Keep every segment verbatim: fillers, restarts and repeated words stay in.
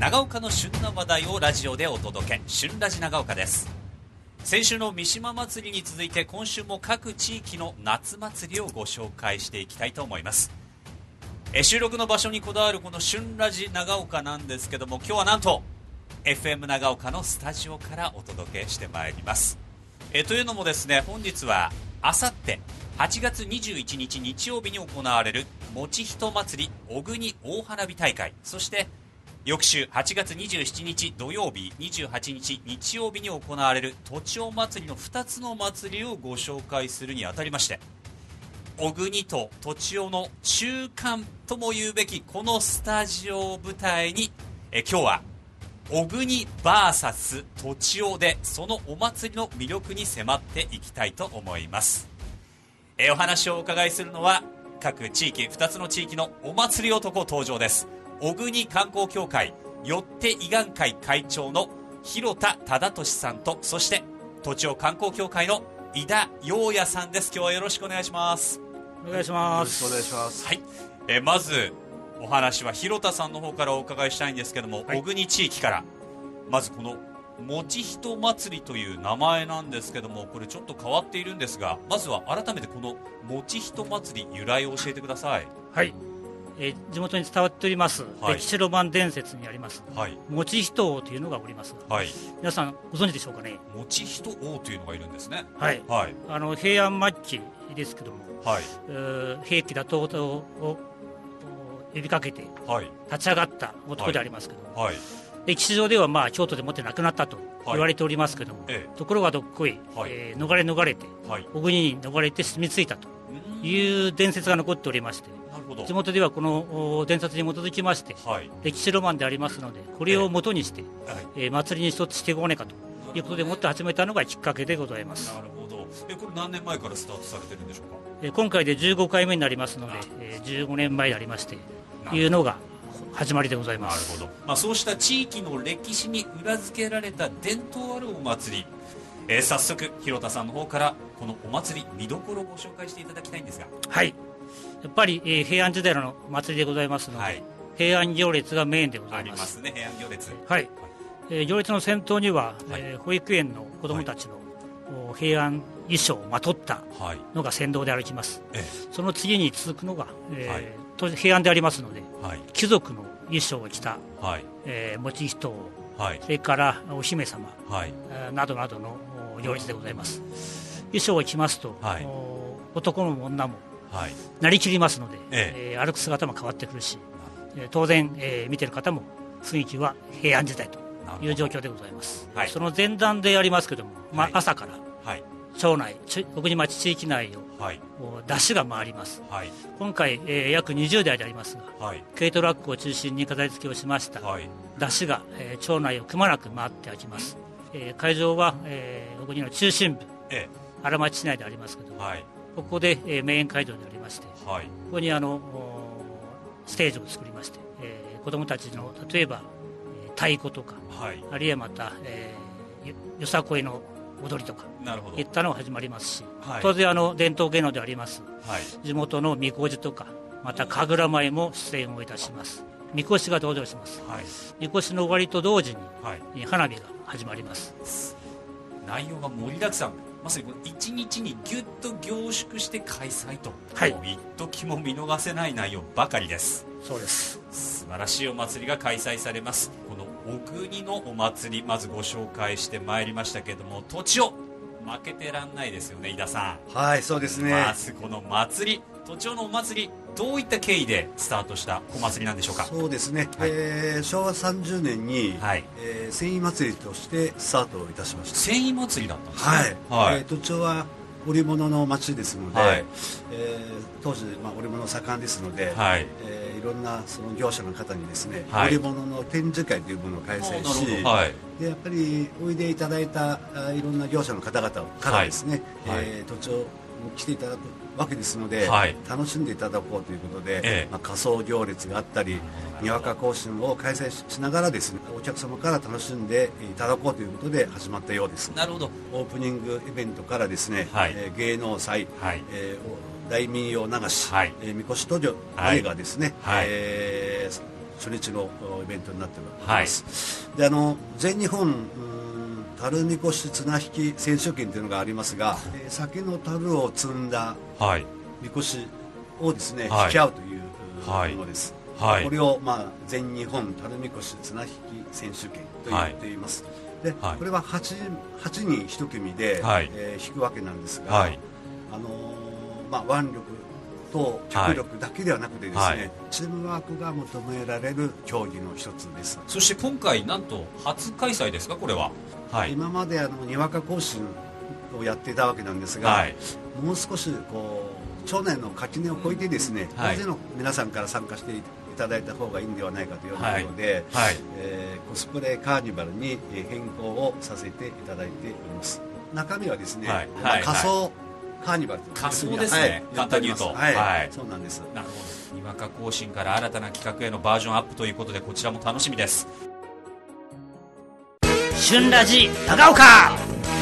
長岡の旬な話題をラジオでお届け、旬ラジ長岡です。先週の三島祭りに続いて今週も各地域の夏祭りをご紹介していきたいと思います。え収録の場所にこだわるこの旬ラジ長岡なんですけども、今日はなんと エフエム 長岡のスタジオからお届けしてまいります。えというのもですね、本日はあさってはちがつにじゅういちにち日曜日に行われるもちひと祭り小国大花火大会、そして翌週はちがつにじゅうしちにち土曜日、にじゅうはちにち日曜日に行われるとちお祭りのふたつの祭りをご紹介するにあたりまして、小国ととちおの中間とも言うべきこのスタジオを舞台に、え今日は小国 ブイエス とちおでそのお祭りの魅力に迫っていきたいと思います。えお話をお伺いするのは各地域ふたつの地域のお祭り男登場です。小国観光協会よって伊願会会長の広田忠俊さんと、そしてとちお観光協会の井田洋也さんです。今日はよろしくお願いします。 お願いします。 よろしくお願いします。 はい、えまずお話は広田さんの方からお伺いしたいんですけども、はい、小国地域からまずこのもちひと祭りという名前なんですけども、これちょっと変わっているんですが、まずは改めてこのもちひと祭り由来を教えてください。 はい、えー、地元に伝わっております、はい、歴史ロマン伝説にあります、はい、もちひと王というのがおります、はい、皆さんご存知でしょうかね。 もちひと王というのがいるんですね。 はい、はい、あの平安末期ですけども、はい、平家打倒を呼びかけて立ち上がった男でありますけども、はいはい、歴史上ではまあ京都でもって亡くなったと言われておりますけども、はい、ところがどっこい、はい、えー、逃れ逃れて、はい、小国に逃れて住み着いたという伝説が残っておりまして、地元ではこの伝説に基づきまして、はい、歴史ロマンでありますので、これを元にして、えーえー、祭りに一つしていこうねかということでもって始めたのがきっかけでございます。 なるほど。えこれ何年前からスタートされてるんでしょうか。 えー、今回でじゅうごかいめになりますので、えー、じゅうごねんまえでありましていうのが始まりでございます。 なるほど。まあ、そうした地域の歴史に裏付けられた伝統あるお祭り、えー、早速広田さんの方からこのお祭り見どころをご紹介していただきたいんですが。 はい、やっぱり、えー、平安時代のお祭りでございますので、はい、平安行列がメインでございます。ありますね、平安行列。 はい、えー、行列の先頭には、はい、えー、保育園の子どもたちの、はい、平安衣装をまとったのが先導で歩きます、はい、その次に続くのが、えーはい、当時平安でありますので、はい、貴族の衣装を着た、はい、えー、もちひと王、はい、それからお姫様、はい、などなどの行列でございます。衣装を着ますと、はい、男も女もはい、なりきりますので、えええー、歩く姿も変わってくるし、えー、当然、えー、見てる方も雰囲気は平安時代という状況でございます、はい、その前段でありますけども、まあ、朝から、はい、町内小国町地域内を、はい、出しが回ります、はい、今回、えー、約にじゅうだいでありますが、はい、軽トラックを中心に飾り付けをしました、はい、出しが、えー、町内をくまなく回ってあきます、えー、会場は、えー、小国の中心部、ええ、荒町市内でありますけども、はい、ここで、えー、メイン会場でありまして、はい、ここにあのステージを作りまして、えー、子どもたちの例えば、えー、太鼓とか、はい、あるいはまた、えー、よ, よさこいの踊りとかいったのが始まりますし、はい、当然あの伝統芸能であります、はい、地元のみこじとかまた神楽舞も出演をいたします。みこしが登場します、はい、みこしの終わりと同時に、はい、花火が始まります。 内容が盛りだくさん、まさにこのいちにちにぎゅっと凝縮して開催と、はい、もう一時も見逃せない内容ばかりです。 そうです。 素晴らしいお祭りが開催されます。この小国のお祭り、まずご紹介してまいりましたけれども、とちお負けてらんないですよね、井田さん。はい、そうですね。 まずこの祭り、とちおのお祭り、どういった経緯でスタートしたお祭りなんでしょうか。 そうですね、はい、えー、しょうわさんじゅうねんに、はい、えー、繊維祭りとしてスタートいたしました。 繊維祭りだったんですね。 はい、はい、えー、とちおは織物の町ですので、はい、えー、当時、まあ、織物盛んですので、はい、えー、いろんなその業者の方にですね、はい、織物の展示会というものを開催し、はい、でやっぱりおいでいただいたいろんな業者の方々からですね、はい、えー、とちお来ていただくわけですので、はい、楽しんでいただこうということで、ええ、まあ、仮装行列があったりにわか行進を開催しながらですね、お客様から楽しんでいただこうということで始まったようです。 なるほど。 オープニングイベントからですね、はい、えー、芸能祭、はい、えー、大民謡流し、はい、えー、みこし渡御までがですね、はい、えー初日のイベントになっております、はい、であの全日本樽みこし綱引き選手権というのがありますが、えー、酒の樽を積んだみこしをですね、はい、引き合うというものです、はい、これを、まあ、全日本樽みこし綱引き選手権と言っています、はい、で、はい、これは 8, 8人いち組で、はい、えー、引くわけなんですが、はい、あのーまあ、腕力と脚力だけではなくてですね、はい、チームワークが求められる競技の一つです。 そして今回なんと初開催ですか、これは。はい、 今まであのにわか行進をやっていたわけなんですが、はい、もう少しこう町内の垣根を越えてですね、大勢の皆さんから参加していただいた方がいいんではないかということで、はいはい、えー、コスプレカーニバルに変更をさせていただいております。中身はですね、はいはい、仮装カーニバルと仮装ですね、はい、簡単に言うと、 はいはい、そうなんです。 なるほど。にわか行進から新たな企画へのバージョンアップということで、こちらも楽しみです。 旬ラジ長岡。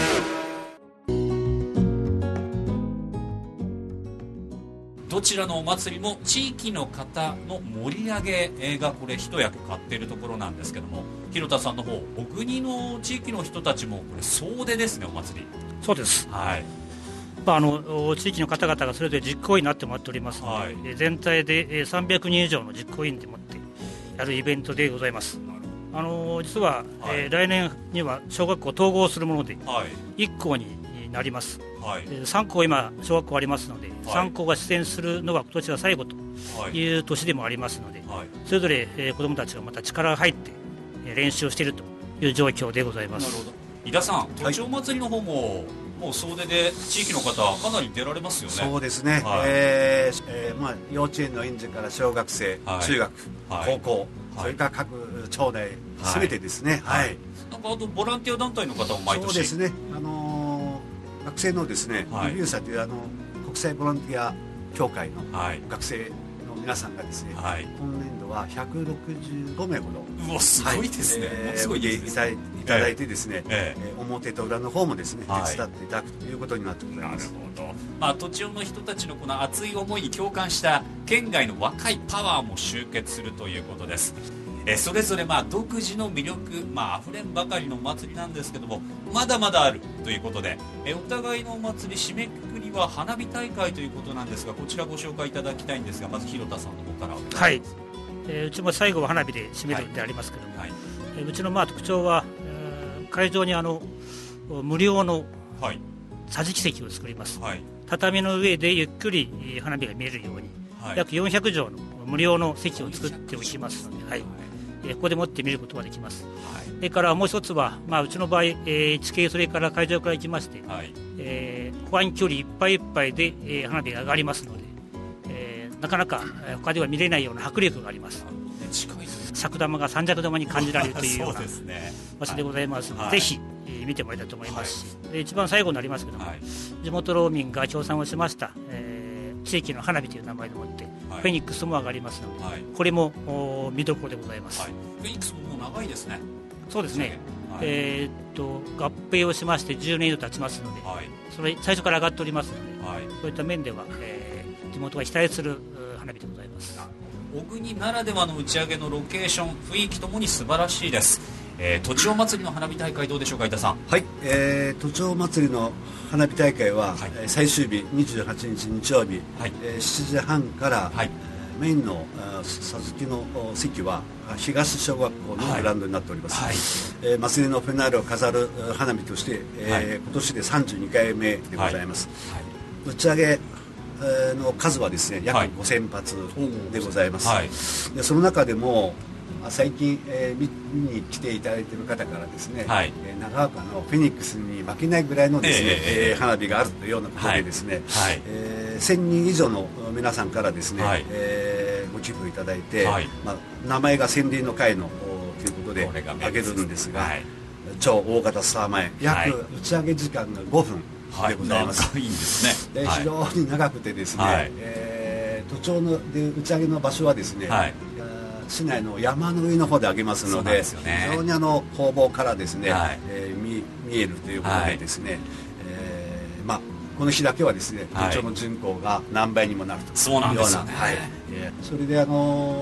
どちらのお祭りも地域の方の盛り上げがこれ一役買っているところなんですけども、広田さんの方、小国の地域の人たちもこれ総出ですね、お祭り。 そうです、 はい、 まあ、あの地域の方々がそれぞれ実行委員になってもらっておりますので、はい、全体でさんびゃくにん以上の実行委員でもってやるイベントでございます。あの実は、はい、えー、来年には小学校統合するもので、はい、いっ校になります、はい、さん校今小学校ありますので、はい、さん校が出演するのが今年が最後という年でもありますので、はい、それぞれ、えー、子どもたちがまた力が入って、えー、練習をしているという状況でございます。 なるほど。井田さん、都庁祭りの方も、はい、もう総出で地域の方かなり出られますよね。 そうですね、はい、えーえーまあ、幼稚園の園児から小学生、はい、中学、はい、高校、はい、それから各町内すべてですね、はいはい、 なんかあとボランティア団体の方も毎年。 そうですね、あのー、学生のですね、はい、リビューサーというあの国際ボランティア協会の学生の皆さんがですね、はい、今年度はひゃくろくじゅうごめいほど、 うわすごいですね、はい、えー、すごいですね、 いただいてですね、えーえー、表と裏の方もですね、はい、手伝っていただくということになってございます。 なるほど。まあ、都庁の人たちのこの熱い思いに共感した県外の若いパワーも集結するということです。えー、それぞれまあ独自の魅力、まあ、溢れんばかりのお祭りなんですけども、まだまだあるということで、えー、お互いのお祭り締めくくりは花火大会ということなんですが、こちらご紹介いただきたいんですが、まず広田さんの方から。 はい、えー、うちも最後は花火で締めるんでありますけども、はいはい、えー、うちのまあ特徴は、えー、会場にあの無料の桟敷席を作ります、はい、畳の上でゆっくり花火が見えるように、はい、約よんひゃくじょうの無料の席を作っておきますので、はい、えー、ここでもって見ることができます、はい、それからもう一つは、まあ、うちの場合、えー、地形それから会場から行きまして、はい、えー、保安距離いっぱいいっぱいで、えー、花火が上がりますので、えー、なかなか他では見れないような迫力があります。 近い尺玉が三尺玉に感じられるというような場所でございますので、 はい、 ぜひ、えー、見てもらいたいと思いますし、はい、で一番最後になりますけども、はい、地元労民が協賛をしました、えー、地域の花火という名前でもって、はい、フェニックスも上がりますので、はい、これも見どころでございます、はい、 フェニックスももう長いですね。 そうですね、はい、えー、っと合併をしましてじゅうねん以上経ちますので、はい、それ最初から上がっておりますので、はい、そういった面では、えー、地元が期待する花火でございます。 小国ならではの打ち上げのロケーション、雰囲気ともに素晴らしいです。えー、都庁祭りの花火大会どうでしょうか、井田さん。 はい、えー、都庁祭りの花火大会は、はい、最終日にじゅうはちにち日曜日、はい、えー、しちじはんから、はい、メインの桟敷の席は東小学校のグラウンドになっております、はいはい、えー、祭りのフィナーレを飾る花火として、えーはい、今年でさんじゅうにかいめでございます、はいはい、打ち上げの数はですね約ごせんぱつでございます、はい、でその中でも最近、えー、見に来ていただいている方からですね、はい、えー、長岡のフェニックスに負けないぐらいのですね、えーえー、花火があるというようなことでですね、はい、えー、せんにん以上の皆さんからですね、はい、えー、ご寄付いただいて、はい、まあ、名前が千里の会のということで挙げるんですが、はい、超大型スター前約、はい、打ち上げ時間がごふんでございます、 はい、いいんですね、 で非常に長くてですね、はい、えー、都庁ので打ち上げの場所はですね、はい、市内の山の上の方で上げますの で, ですよ、ね、非常にあの方々からですね、はい、えー、見, 見えるということでですね、はい、えー、まあ、この日だけはですね、都庁の巡行が何倍にもなるというような、 そうなんですよね、 はい、えー、それであのお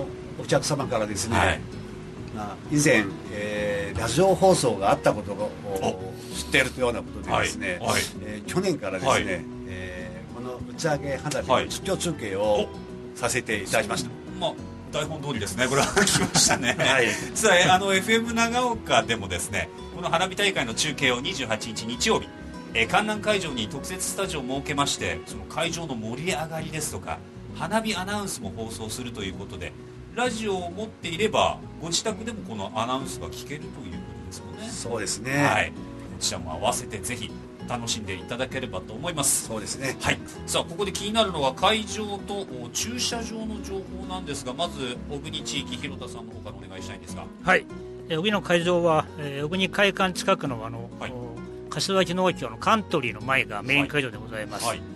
お客様からですね、はい、まあ、以前、えー、ラジオ放送があったことを知っているというようなことでですね、はいはい、えー、去年からですね、はい、えー、この打ち上げ花火の実況中継をさせていただきました。 まあ、台本通りですね、これは来ましたね、はい、さあ、あの エフエム 長岡でもですね、この花火大会の中継をにじゅうはちにち日曜日、えー、観覧会場に特設スタジオを設けまして、その会場の盛り上がりですとか花火アナウンスも放送するということで、ラジオを持っていればご自宅でもこのアナウンスが聞けるということですもんね。 そうですね、 はい、こちらも合わせてぜひ楽しんでいただければと思います。 そうですね、 はい、さあここで気になるのは会場と駐車場の情報なんですが、まず小国地域、広田さんの方からお願いしたいんですが。 はい、小国の会場は、えー、小国会館近くのあの、はい、柏木農協のカントリーの前がメイン会場でございます。はいはい、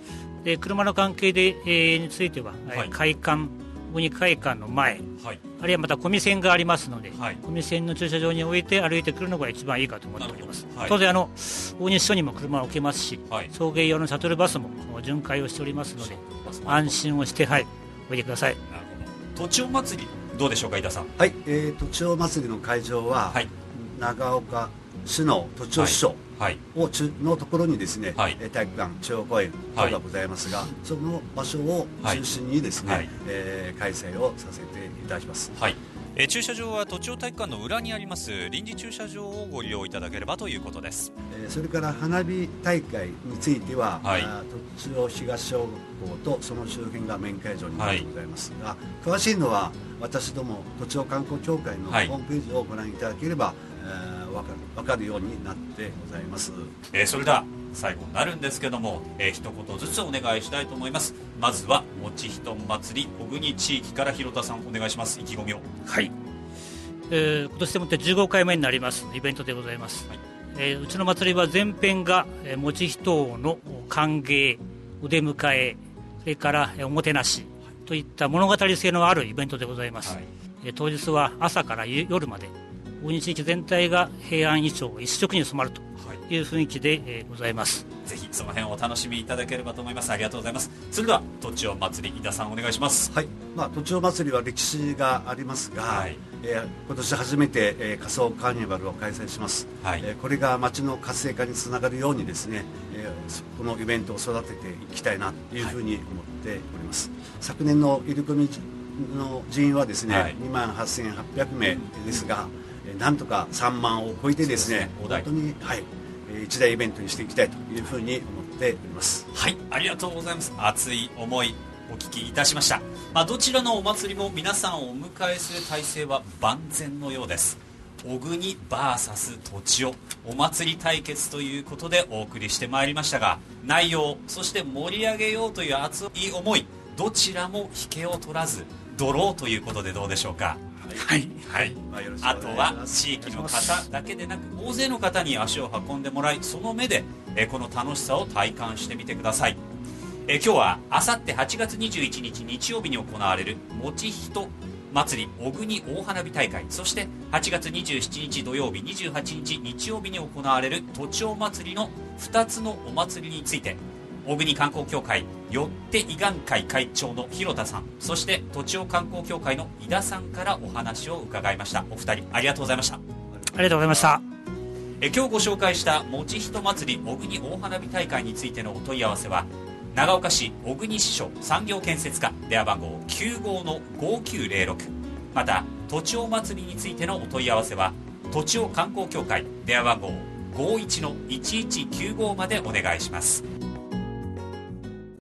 で車の関係で、えー、については、はい、会館小国会館の前、はい、あるいはまた小見線がありますので、はい、小見線の駐車場に置いて歩いてくるのが一番いいかと思っております。はい、当然あの大西署にも車を置けますし、はい、送迎用のシャトルバスも巡回をしておりますので、安心をして、はい、おいでください。なるほど。とちお祭りどうでしょうか、井田さん。 はい、えー、とちお祭りの会場は、はい、長岡市のとちお支所を中のところにですね、はい、体育館、中央公園等がございますが、はい、その場所を中心にですね、はい、えー、開催をさせていただきます。 はい、えー、駐車場はとちお体育館の裏にあります臨時駐車場をご利用いただければということです。 えー、それから花火大会については、はい、とちお東小学校とその周辺がメイン会場になってございますが、はい、詳しいのは私どもとちお観光協会のホームページをご覧いただければ、はい、えー、分かる、分かるようになってございます。 えー、それでは最後になるんですけども、えー、一言ずつお願いしたいと思います。まずはもちひと祭り小国地域から広田さんお願いします。意気込みを。 はい、えー、今年でもってじゅうごかいめになりますイベントでございます。はい、えー、うちの祭りは前編が、えー、もちひとの歓迎、お出迎え、それから、えー、おもてなしといった物語性のあるイベントでございます。はい、えー、当日は朝から夜まで小国地域全体が平安衣装一色に染まるという雰囲気で、えー、ございます。 ぜひその辺をお楽しみいただければと思います。ありがとうございます。それではとちお祭り、井田さんお願いします。 はい、まあ、とちお祭りは歴史がありますが、はい、えー、今年初めて、えー、仮装カーニバルを開催します。はい、えー、これが街の活性化につながるようにですね、えー、このイベントを育てていきたいなというふうに思っております。はい、昨年の入り組みの人員はですね、はい、にまんはっせんはっぴゃくめいですが、なんとかさんまんを超えてですね、本当に、はい、一大イベントにしていきたいというふうに思っております。 はい、ありがとうございます。熱い思いお聞きいたしました。まあ、どちらのお祭りも皆さんをお迎えする体制は万全のようです。小国 ブイエス とちおお祭り対決ということでお送りしてまいりましたが、内容そして盛り上げようという熱い思い、どちらも引けを取らずドローということでどうでしょうか。はい、はい、まあ、あとは地域の方だけでなく大勢の方に足を運んでもらい、その目でえこの楽しさを体感してみてください。え今日はあさってはちがつにじゅういちにち日曜日に行われるもちひと祭り小国大花火大会、そしてはちがつにじゅうしちにち土曜日、にじゅうはちにち日曜日に行われるとちお祭りのふたつのお祭りについて、小国観光協会よって伊願会会長の広田さん、そしてとちお観光協会の井田さんからお話を伺いました。お二人ありがとうございました。ありがとうございました。 え今日ご紹介したもちひと祭り小国大花火大会についてのお問い合わせは、長岡市小国支所産業建設課電話番号 きゅうごのごきゅうぜろろく、またとちお祭りについてのお問い合わせはとちお観光協会電話番号ごいちのいちいちきゅうごまでお願いします。